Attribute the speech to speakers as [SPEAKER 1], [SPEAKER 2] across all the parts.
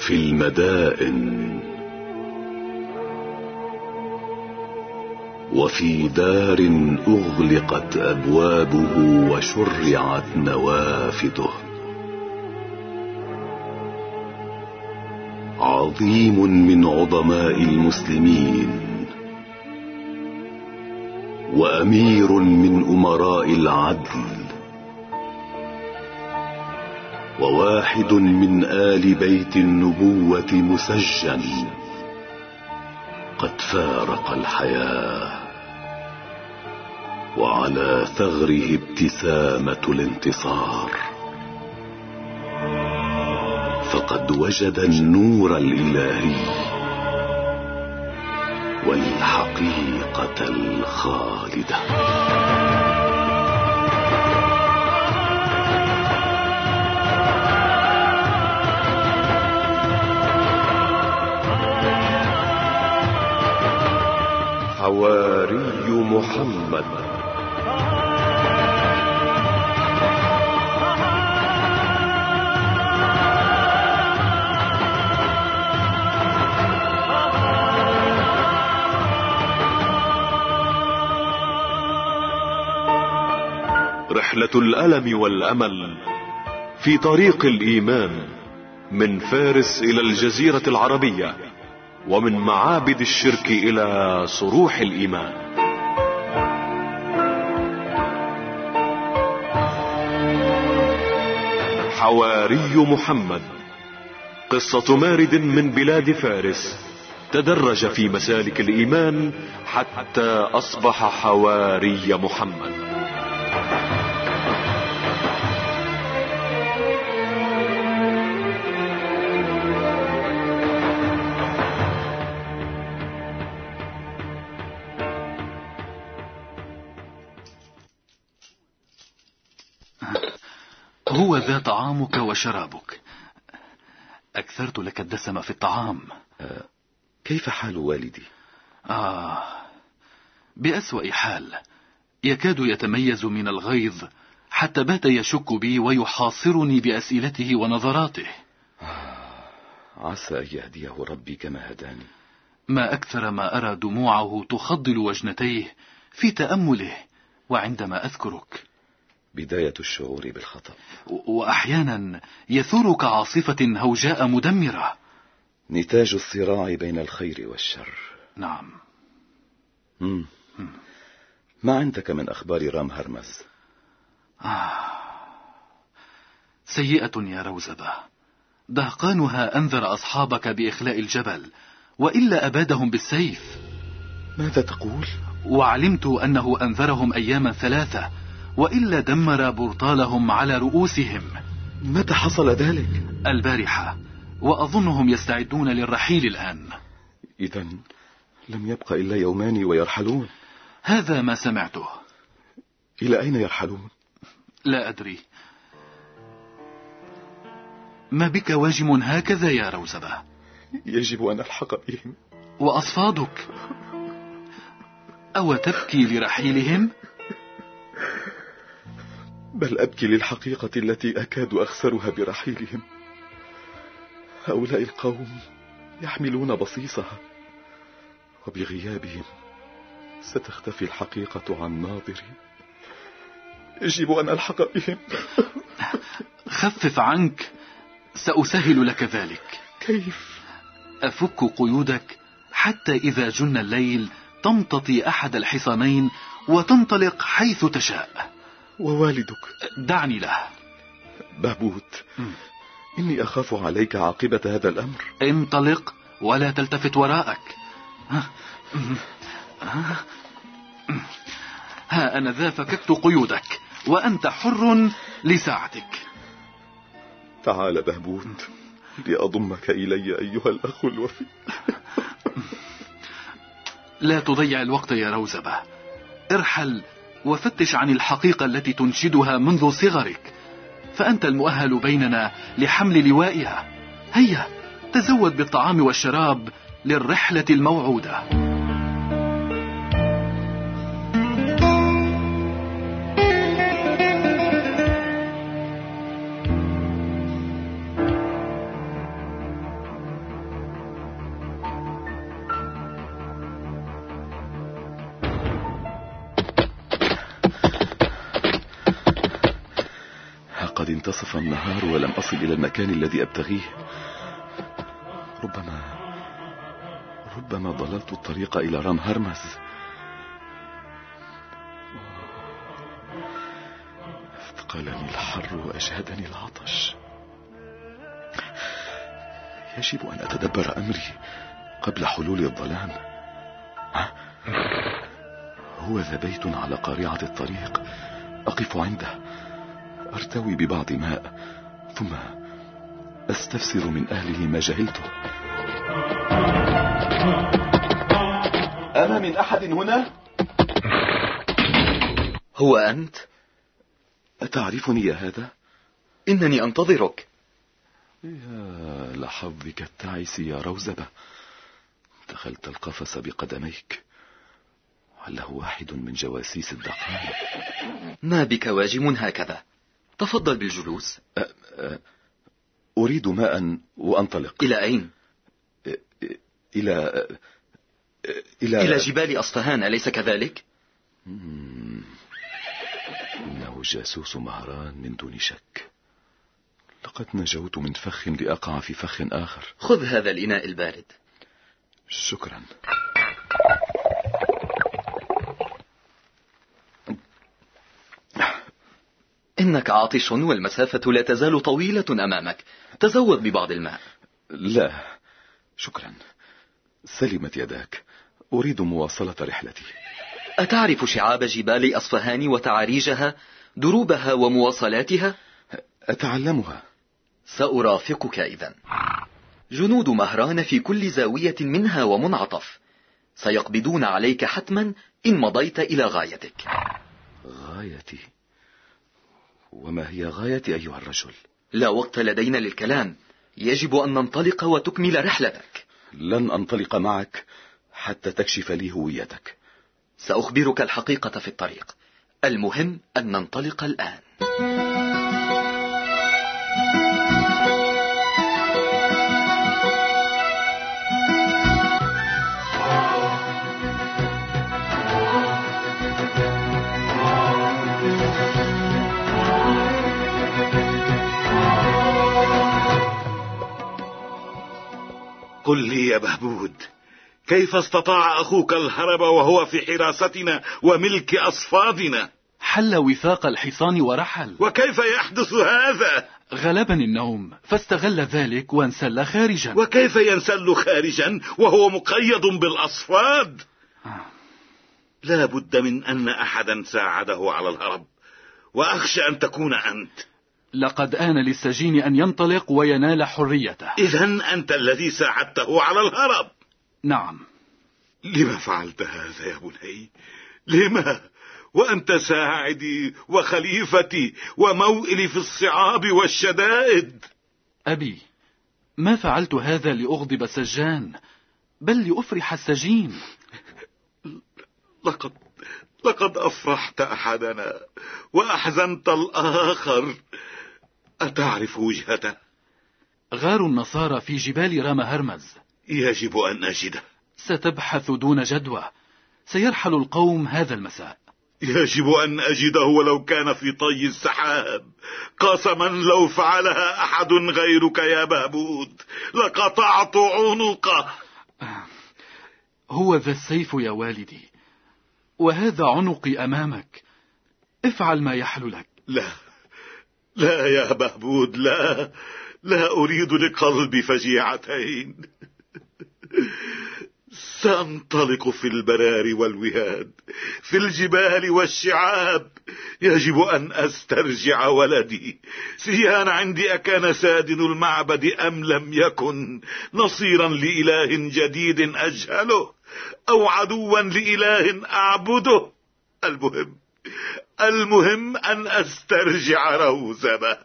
[SPEAKER 1] في المدائن وفي دار أغلقت أبوابه وشرعت نوافذه. عظيم من عظماء المسلمين وأمير من أمراء العدل وواحد من آل بيت النبوة مسجن قد فارق الحياة، وعلى ثغره ابتسامة الانتصار، فقد وجد النور الإلهي والحقيقة الخالدة. حواري محمد. رحلة الألم والأمل في طريق الإيمان، من فارس إلى الجزيرة العربية، ومن معابد الشرك إلى صروح الإيمان. حواري محمد، قصة مارد من بلاد فارس تدرج في مسالك الإيمان حتى أصبح حواري محمد.
[SPEAKER 2] هو ذا طعامك وشرابك. أكثرت لك الدسم في الطعام.
[SPEAKER 1] كيف حال والدي؟
[SPEAKER 2] بأسوأ حال، يكاد يتميز من الغيظ، حتى بات يشك بي ويحاصرني بأسئلته ونظراته.
[SPEAKER 1] عسى أن يهديه ربي كما هداني.
[SPEAKER 2] ما أكثر ما أرى دموعه تخضل وجنتيه في تأمله وعندما أذكرك.
[SPEAKER 1] بداية الشعور بالخطأ،
[SPEAKER 2] وأحيانا يثور كعاصفة هوجاء مدمرة.
[SPEAKER 1] نتاج الصراع بين الخير والشر.
[SPEAKER 2] نعم.
[SPEAKER 1] ما عندك من أخبار رام هرمز؟
[SPEAKER 2] سيئة يا روزبة. دهقانها أنذر أصحابك بإخلاء الجبل، وإلا أبادهم بالسيف.
[SPEAKER 1] ماذا تقول؟
[SPEAKER 2] وعلمت أنه أنذرهم أياما 3، وإلا دمر برطالهم على رؤوسهم.
[SPEAKER 1] متى حصل ذلك؟
[SPEAKER 2] البارحة، وأظنهم يستعدون للرحيل الآن.
[SPEAKER 1] إذن لم يبق إلا يومان ويرحلون.
[SPEAKER 2] هذا ما سمعته.
[SPEAKER 1] إلى أين يرحلون؟
[SPEAKER 2] لا أدري. ما بك واجم هكذا يا روزبة؟
[SPEAKER 1] يجب أن ألحق بهم.
[SPEAKER 2] وأصفادك؟ أو تبكي لرحيلهم؟
[SPEAKER 1] بل أبكي للحقيقة التي أكاد أخسرها برحيلهم. هؤلاء القوم يحملون بصيصها، وبغيابهم ستختفي الحقيقة عن ناظري. يجب أن ألحق بهم.
[SPEAKER 2] خفف عنك، سأسهل لك ذلك.
[SPEAKER 1] كيف؟
[SPEAKER 2] أفك قيودك حتى إذا جن الليل تمتطي أحد الحصانين وتنطلق حيث تشاء.
[SPEAKER 1] ووالدك؟
[SPEAKER 2] دعني له.
[SPEAKER 1] بهبوت، إني أخاف عليك عاقبة هذا الأمر.
[SPEAKER 2] انطلق ولا تلتفت وراءك. ها أنا ذا فككت قيودك، وأنت حر لساعتك.
[SPEAKER 1] تعال بهبوت لأضمك إلي أيها الأخ الوفي.
[SPEAKER 2] لا تضيع الوقت يا روزبة. ارحل وفتش عن الحقيقة التي تنشدها منذ صغرك، فأنت المؤهل بيننا لحمل لوائها. هيا تزود بالطعام والشراب للرحلة الموعودة.
[SPEAKER 1] انتصف النهار ولم أصل إلى المكان الذي أبتغيه. ربما ضللت الطريق إلى رام هرمز. اثقلني الحر وأجهدني العطش. يجب أن أتدبر أمري قبل حلول الظلام. هو ذا بيت على قارعة الطريق، أقف عنده أرتوي ببعض ماء، ثم أستفسر من أهله ما جهلته. أما من أحد هنا؟
[SPEAKER 3] هو أنت؟
[SPEAKER 1] أتعرفني يا هذا؟
[SPEAKER 3] إنني أنتظرك.
[SPEAKER 1] يا لحظك التعس يا روزبة، دخلت القفص بقدميك. هل هو واحد من جواسيس الدقان؟
[SPEAKER 3] ما بك واجم هكذا؟ تفضل بالجلوس.
[SPEAKER 1] أريد ماء وأنطلق.
[SPEAKER 3] إلى أين؟ إلى جبال أصفهان، أليس كذلك؟
[SPEAKER 1] إنه جاسوس مهران من دون شك. لقد نجوت من فخ لأقع في فخ آخر.
[SPEAKER 3] خذ هذا الإناء البارد.
[SPEAKER 1] شكرا.
[SPEAKER 3] إنك عاطش والمسافة لا تزال طويلة أمامك. تزود ببعض الماء.
[SPEAKER 1] لا شكرا، سلمت يداك، أريد مواصلة رحلتي.
[SPEAKER 3] أتعرف شعاب جبال أصفهان وتعاريجها، دروبها ومواصلاتها؟
[SPEAKER 1] أتعلمها.
[SPEAKER 3] سأرافقك إذن. جنود مهران في كل زاوية منها ومنعطف، سيقبضون عليك حتما إن مضيت إلى غايتك.
[SPEAKER 1] غايتي؟ وما هي غايتي أيها الرجل؟
[SPEAKER 3] لا وقت لدينا للكلام، يجب أن ننطلق وتكمل رحلتك.
[SPEAKER 1] لن أنطلق معك حتى تكشف لي هويتك.
[SPEAKER 3] سأخبرك الحقيقة في الطريق، المهم أن ننطلق الآن.
[SPEAKER 4] قل لي يا بهبود، كيف استطاع أخوك الهرب وهو في حراستنا وملك أصفادنا؟
[SPEAKER 2] حل وثاق الحصان ورحل.
[SPEAKER 4] وكيف يحدث هذا؟
[SPEAKER 2] غلبني النوم فاستغل ذلك وانسل خارجا.
[SPEAKER 4] وكيف ينسل خارجا وهو مقيد بالأصفاد؟ لا بد من أن أحدا ساعده على الهرب، وأخشى أن تكون أنت.
[SPEAKER 2] لقد آن للسجين أن ينطلق وينال حريته.
[SPEAKER 4] إذن أنت الذي ساعدته على الهرب؟
[SPEAKER 2] نعم.
[SPEAKER 4] لما فعلت هذا يا بني؟ لما؟ وأنت ساعدي وخليفتي وموئلي في الصعاب والشدائد.
[SPEAKER 2] أبي، ما فعلت هذا لأغضب السجان، بل لأفرح السجين.
[SPEAKER 4] لقد أفرحت أحدنا وأحزنت الآخر. أتعرف وجهته؟
[SPEAKER 2] غار النصارى في جبال رام هرمز.
[SPEAKER 4] يجب أن أجده.
[SPEAKER 2] ستبحث دون جدوى، سيرحل القوم هذا المساء.
[SPEAKER 4] يجب أن أجده ولو كان في طي السحاب. قسما لو فعلها أحد غيرك يا بهبود لقطعت عنقه.
[SPEAKER 2] هو ذا السيف يا والدي، وهذا عنقي أمامك. افعل ما يحل لك.
[SPEAKER 4] لا يا بهبود، لا أريد لقلبي فجيعتين. سأنطلق في البراري والوهاد، في الجبال والشعاب. يجب أن أسترجع ولدي. سيان عندي أكان سادن المعبد أم لم يكن، نصيرا لإله جديد أجهله أو عدوا لإله أعبده. المهم أن أسترجع روزبة.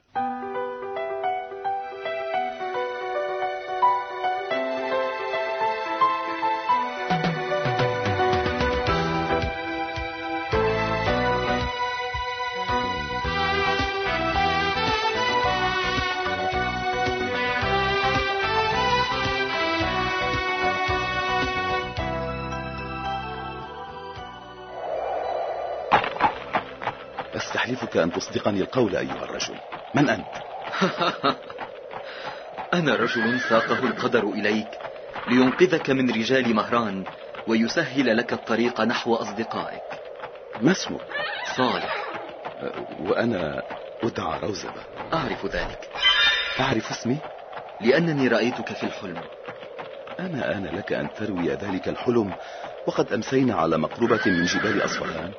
[SPEAKER 1] أستحلفك أن تصدقني القول أيها الرجل. من أنت؟
[SPEAKER 3] أنا رجل ساقه القدر إليك لينقذك من رجال مهران ويسهل لك الطريق نحو أصدقائك.
[SPEAKER 1] ما اسمك؟
[SPEAKER 3] صالح.
[SPEAKER 1] وأنا أدعى روزبة.
[SPEAKER 3] أعرف ذلك.
[SPEAKER 1] أعرف اسمي؟
[SPEAKER 3] لأنني رأيتك في الحلم.
[SPEAKER 1] أما آن لك أن تروي ذلك الحلم وقد أمسينا على مقربة من جبال أصفهان.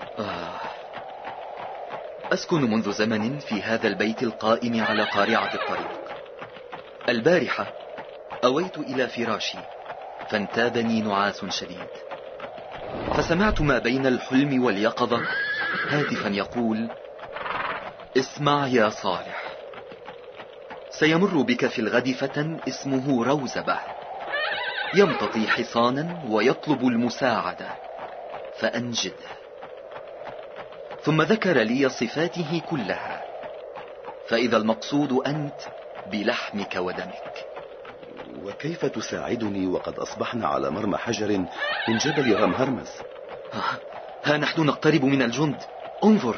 [SPEAKER 3] أسكن منذ زمن في هذا البيت القائم على قارعة الطريق. البارحة أويت إلى فراشي فانتابني نعاس شديد، فسمعت ما بين الحلم واليقظة هاتفا يقول: اسمع يا صالح، سيمر بك في الغد فتى اسمه روزبة، يمتطي حصانا ويطلب المساعدة فأنجده. ثم ذكر لي صفاته كلها، فإذا المقصود أنت بلحمك ودمك.
[SPEAKER 1] وكيف تساعدني وقد أصبحنا على مرمى حجر من جبل رمهرمز؟
[SPEAKER 3] ها نحن نقترب من الجند، انظر.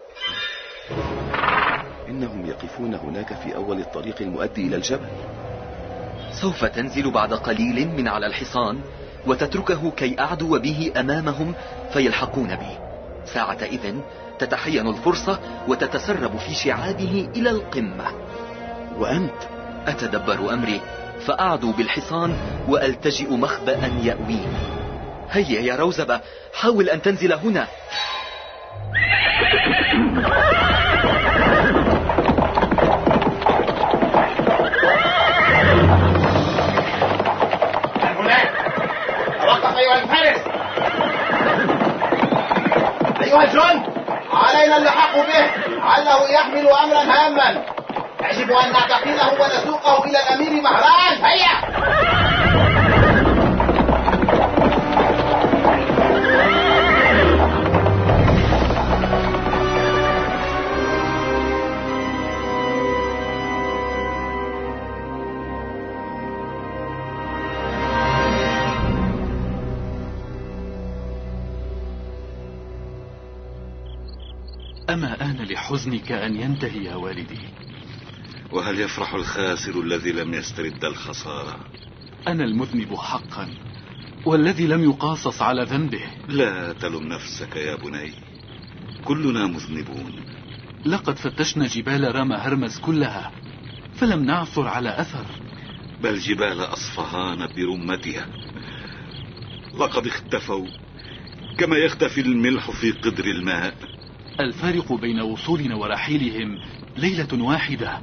[SPEAKER 1] إنهم يقفون هناك في أول الطريق المؤدي إلى الجبل.
[SPEAKER 3] سوف تنزل بعد قليل من على الحصان وتتركه كي أعدو به أمامهم فيلحقون بي. ساعة إذن تتحين الفرصة وتتسرب في شعابه إلى القمة.
[SPEAKER 1] وأنت؟
[SPEAKER 3] أتدبر أمري فأعدو بالحصان وألتجئ مخبأ يأويني. هيا يا روزبة، حاول أن تنزل هنا.
[SPEAKER 5] هناك توقف أيها الفارس. أيها الجند، علينا اللحاق به، لعله يحمل أمرا هاما. يجب أن نعتقله ونسوقه إلى الأمير مهران. هيا.
[SPEAKER 2] أما آن لحزنك أن ينتهي يا والدي؟
[SPEAKER 4] وهل يفرح الخاسر الذي لم يسترد الخسارة؟
[SPEAKER 2] أنا المذنب حقا، والذي لم يقاصص على ذنبه.
[SPEAKER 4] لا تلم نفسك يا بني، كلنا مذنبون.
[SPEAKER 2] لقد فتشنا جبال رمهرمز كلها فلم نعثر على أثر،
[SPEAKER 4] بل جبال أصفهان برمتها لقد اختفوا كما يختفي الملح في قدر الماء.
[SPEAKER 2] الفارق بين وصولنا ورحيلهم ليلة واحدة.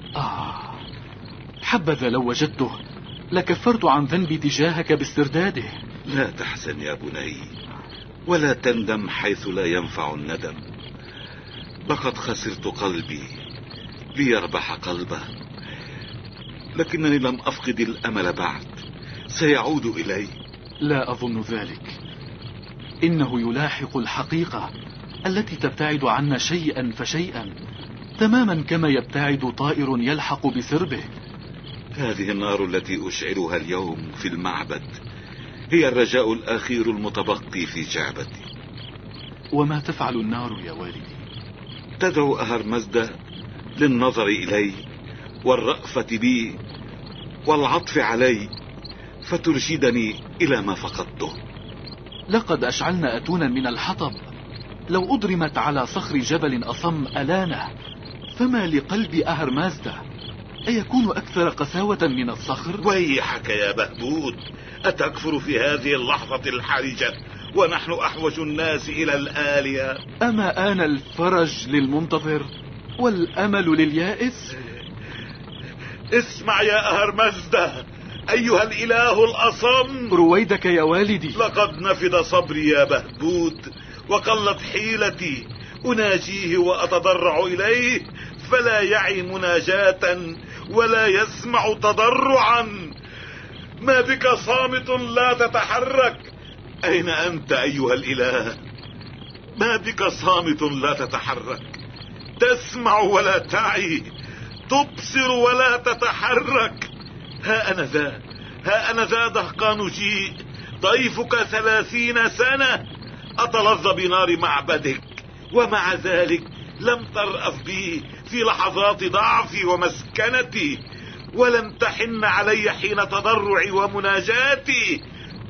[SPEAKER 2] حبذا لو وجدته لكفرت عن ذنبي تجاهك باسترداده.
[SPEAKER 4] لا تحزن يا بني، ولا تندم حيث لا ينفع الندم. لقد خسرت قلبي ليربح قلبه، لكنني لم أفقد الأمل بعد، سيعود إلي.
[SPEAKER 2] لا أظن ذلك، إنه يلاحق الحقيقة التي تبتعد عنا شيئا فشيئا، تماما كما يبتعد طائر يلحق بسربه.
[SPEAKER 4] هذه النار التي أشعلها اليوم في المعبد هي الرجاء الأخير المتبقي في جعبتي.
[SPEAKER 2] وما تفعل النار يا والدي؟
[SPEAKER 4] تدعو أهرمزدة للنظر إلي والرأفة بي والعطف علي، فترشدني إلى ما فقدته.
[SPEAKER 2] لقد أشعلنا أتونا من الحطب، لو أضرمت على صخر جبل أصم ألانه، فما لقلب أهرمازدة؟ أيكون أكثر قساوة من الصخر؟
[SPEAKER 4] ويحك يا بهبود، أتكفر في هذه اللحظة الحرجة ونحن أحوج الناس إلى الآلية؟
[SPEAKER 2] أما آن الفرج للمنتظر والأمل لليائس؟
[SPEAKER 4] اسمع يا أهرمزدة أيها الإله الأصم.
[SPEAKER 2] رويدك يا والدي.
[SPEAKER 4] لقد نفد صبري يا بهبود وقلت حيلتي، أناجيه وأتضرع إليه فلا يعي مناجاة ولا يسمع تضرعا. ما بك صامت لا تتحرك؟ أين أنت أيها الإله؟ ما بك صامت لا تتحرك؟ تسمع ولا تعي، تبصر ولا تتحرك. ها أنا ذا دهقان جيء، ضيفك 30 سنة، أتلظى بنار معبدك، ومع ذلك لم ترأف بي في لحظات ضعفي ومسكنتي، ولم تحن علي حين تضرعي ومناجاتي.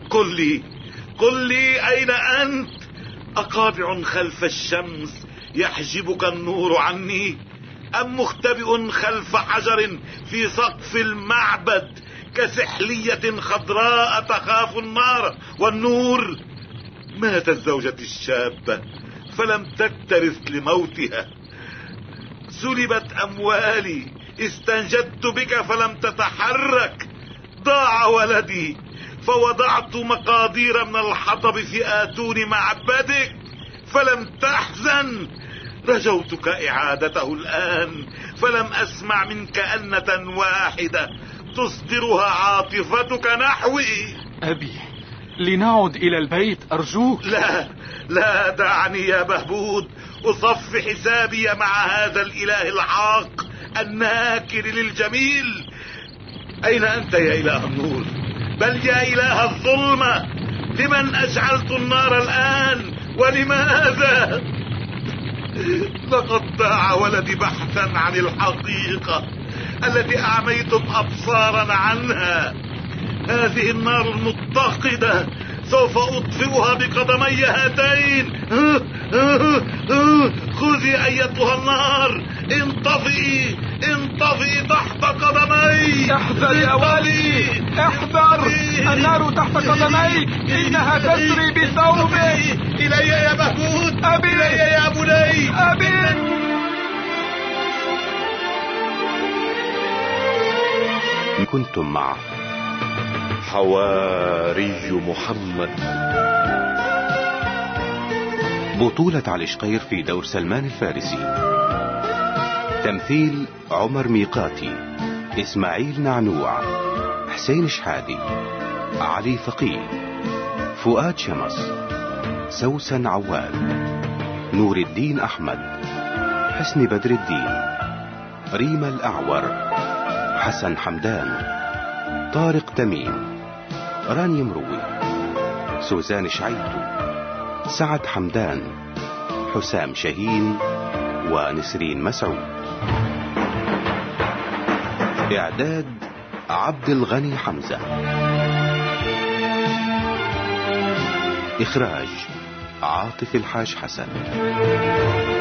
[SPEAKER 4] قل لي أين أنت؟ أقابع خلف الشمس يحجبك النور عني، أم مختبئ خلف حجر في سقف المعبد كسحلية خضراء تخاف النار والنور؟ ماتت زوجتي الشابة فلم تكترث لموتها، سلبت أموالي استنجدت بك فلم تتحرك، ضاع ولدي فوضعت مقادير من الحطب في آتون معبدك فلم تحزن، رجوتك إعادته الآن فلم أسمع منك أنة واحدة تصدرها عاطفتك نحوي.
[SPEAKER 2] أبي، لنعد إلى البيت أرجوك.
[SPEAKER 4] لا دعني يا بهبود أصف حسابي مع هذا الإله العاق الناكر للجميل. أين أنت يا إله النور؟ بل يا إله الظلمة، لمن أشعلت النار الآن ولماذا؟ لقد ضاع ولدي بحثا عن الحقيقة التي أعميتم أبصارنا عنها. هذه النار المتقدة سوف أطفئها بقدمي هاتين. خذي أيتها النار، انطفئي تحت قدمي.
[SPEAKER 2] احذر يا والي، احذر، النار تحت قدميك، إنها تسري بثوبك.
[SPEAKER 4] إلي يا بهبود،
[SPEAKER 2] أبي،
[SPEAKER 4] إلي يا بني.
[SPEAKER 2] أبي.
[SPEAKER 6] كنتم مع حواري محمد، بطولة علي شقير في دور سلمان الفارسي، تمثيل عمر ميقاتي، إسماعيل نعنوع، حسين شحادي، علي فقيه، فؤاد شمس، سوسن عواد، نور الدين أحمد، حسن بدر الدين، ريما الأعور، حسن حمدان، طارق تميم، راني مروي، سوزان شعيتو، سعد حمدان، حسام شاهين، ونسرين مسعود. إعداد عبد الغني حمزة. إخراج عاطف الحاج حسن.